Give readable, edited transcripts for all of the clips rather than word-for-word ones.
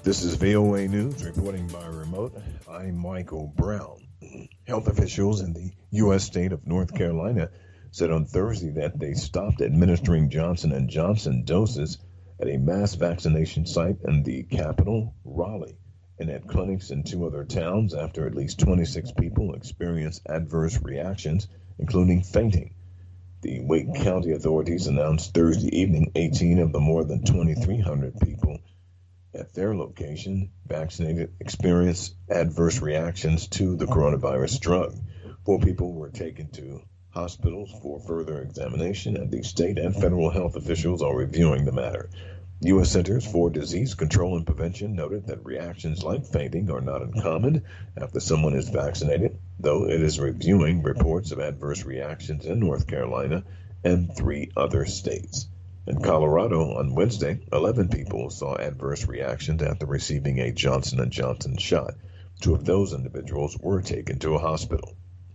This is VOA News reporting by remote. I'm Michael Brown. Health officials in the U.S. state of North Carolina said on Thursday that they stopped administering Johnson & Johnson doses at a mass vaccination site in the capital, Raleigh, and at clinics in two other towns after at least 26 people experienced adverse reactions, including fainting. The Wake County authorities announced Thursday evening 18 of the more than 2,300 people at their location vaccinated experienced adverse reactions to the coronavirus drug. 4 people were taken to hospitals for further examination, and the state and federal health officials are reviewing the matter. U.S. Centers for Disease Control and Prevention noted that reactions like fainting are not uncommon after someone is vaccinated, though it is reviewing reports of adverse reactions in North Carolina and 3 other states. In Colorado on Wednesday, 11 people saw adverse reactions after receiving a Johnson & Johnson shot. 2 of those individuals were taken to a hospital.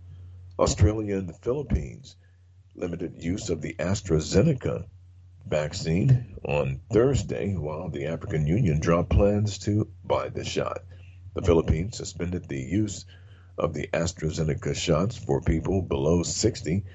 Australia and the Philippines limited use of the AstraZeneca vaccine on Thursday, while the African Union dropped plans to buy the shot. The Philippines suspended the use of the AstraZeneca shots for people below 60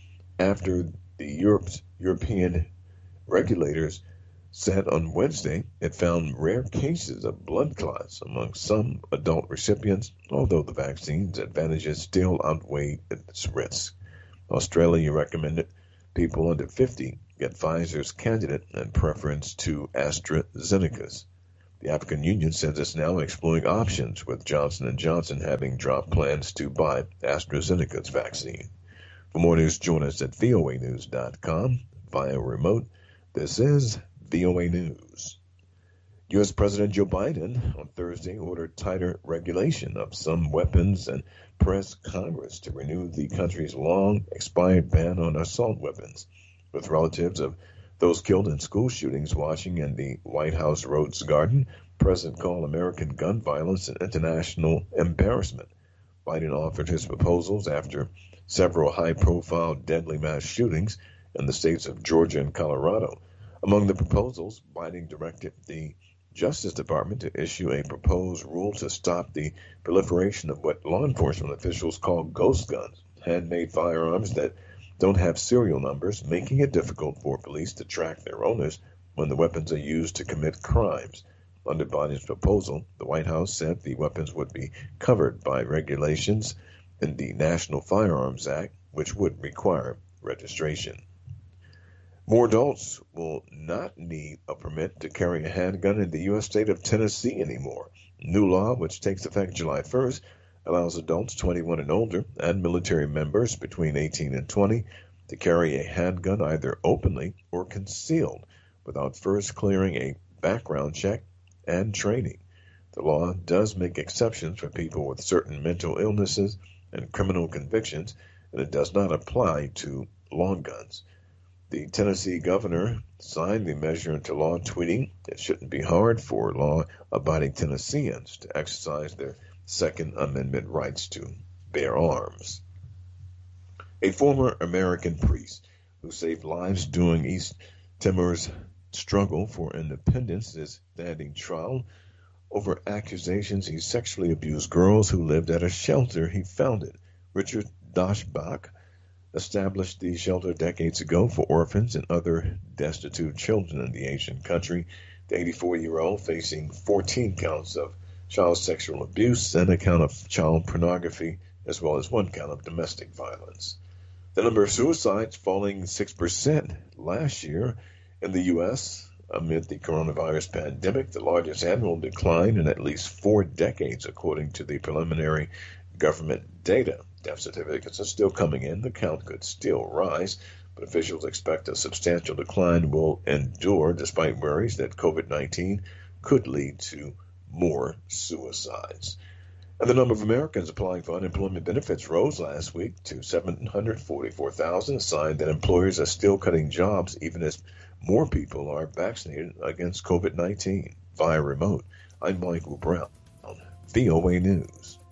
after the European regulators said on Wednesday it found rare cases of blood clots among some adult recipients, although the vaccine's advantages still outweigh its risks. Australia recommended people under 50 get Pfizer's candidate in preference to AstraZeneca's. The African Union says it's now exploring options, with Johnson & Johnson having dropped plans to buy AstraZeneca's vaccine. For more news, join us at voanews.com via remote. This is VOA News. U.S. President Joe Biden on Thursday ordered tighter regulation of some weapons and pressed Congress to renew the country's long-expired ban on assault weapons. With relatives of those killed in school shootings watching in the White House Rose Garden, President called American gun violence an international embarrassment. Biden offered his proposals after several high-profile deadly mass shootings in the states of Georgia and Colorado. Among the proposals, Biden directed the Justice Department to issue a proposed rule to stop the proliferation of what law enforcement officials call ghost guns, handmade firearms that don't have serial numbers, making it difficult for police to track their owners when the weapons are used to commit crimes. Under Biden's proposal, the White House said the weapons would be covered by regulations in the National Firearms Act, which would require registration. More adults will not need a permit to carry a handgun in the U.S. state of Tennessee anymore. New law, which takes effect July 1st, allows adults 21 and older and military members between 18 and 20 to carry a handgun either openly or concealed without first clearing a background check and training. The law does make exceptions for people with certain mental illnesses and criminal convictions, and it does not apply to long guns. The Tennessee governor signed the measure into law, tweeting, "It shouldn't be hard for law-abiding Tennesseans to exercise their Second Amendment rights to bear arms." A former American priest who saved lives during East Timor's struggle for independence is standing trial over accusations he sexually abused girls who lived at a shelter he founded. Richard Doshbach established the shelter decades ago for orphans and other destitute children in the Asian country. The 84-year-old facing 14 counts of child sexual abuse and a count of child pornography, as well as 1 count of domestic violence. The number of suicides falling 6% last year in the U.S. amid the coronavirus pandemic, the largest annual decline in at least 4 decades, according to the preliminary government data. Death certificates are still coming in. The count could still rise, but officials expect a substantial decline will endure despite worries that COVID-19 could lead to more suicides. And the number of Americans applying for unemployment benefits rose last week to 744,000, a sign that employers are still cutting jobs even as more people are vaccinated against COVID-19 via remote. I'm Michael Brown, VOA News.